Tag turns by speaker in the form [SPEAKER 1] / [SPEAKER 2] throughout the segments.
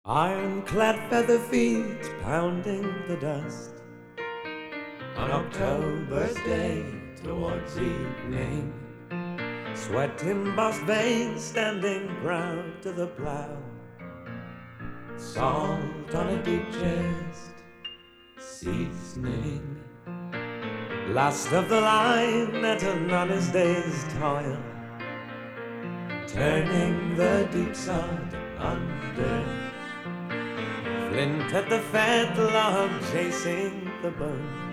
[SPEAKER 1] Ironclad feather feet pounding the dust on October's day towards evening. Sweat embossed veins standing proud to the plow. Salt on a deep chest, seasoning. Last of the line at an honest day's toil, turning the deep sod under. Flint at the fetlock chasing the bone.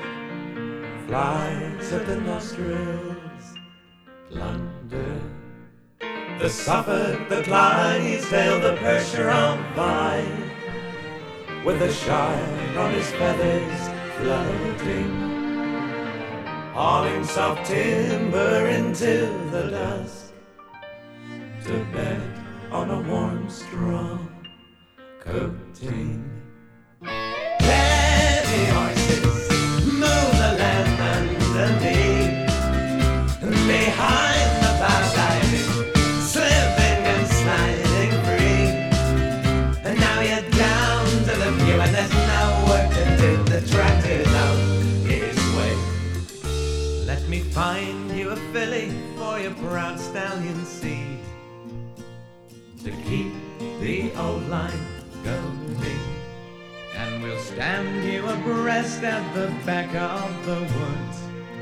[SPEAKER 1] Flies at the nostrils, plunder. The Suffolk, the Clydesdale, the Percheron vine, with the Shire on his feathers floating, hauling soft timber into the dusk, to bed on a warm straw coating. Heavy horses move the land underneath, behind the plow diving, slipping and sliding free. And now you're down to the view and there's no work to do. The tractor's out his way. Let me find you a filly for your proud stallion seed, to keep the old line going, and we'll stand you abreast at the back of the woods,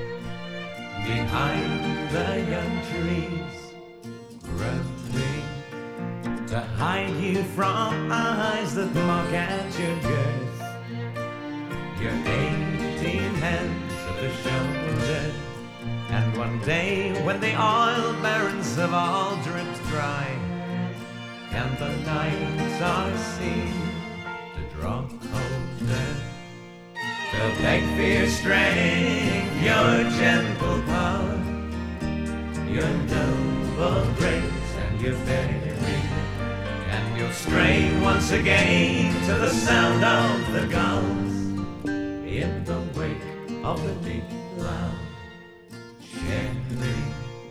[SPEAKER 1] behind the young trees growing, to hide you from eyes that mock at your girth, your 18 hands at the shoulder. And one day when the oil barrels have all dripped dry, and the nights are seen to draw colder, they'll beg for your strength, your gentle power, your noble grace and your bearing, and you'll stray once again to the sound of the gulls in the wake of the deep loud sharing.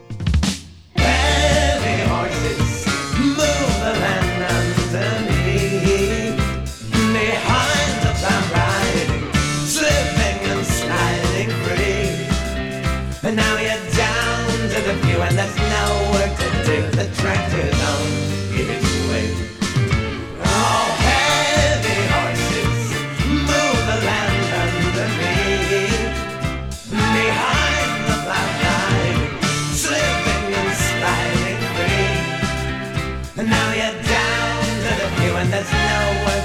[SPEAKER 1] Heavy horses move the land underneath, behind the plow riding, slipping and sliding free. And now you're down to the view and there's no work to do. The tractor's on its way. Oh, heavy horses move the land underneath, behind the plow riding, slipping and sliding free. And now you're down to the view and there's no work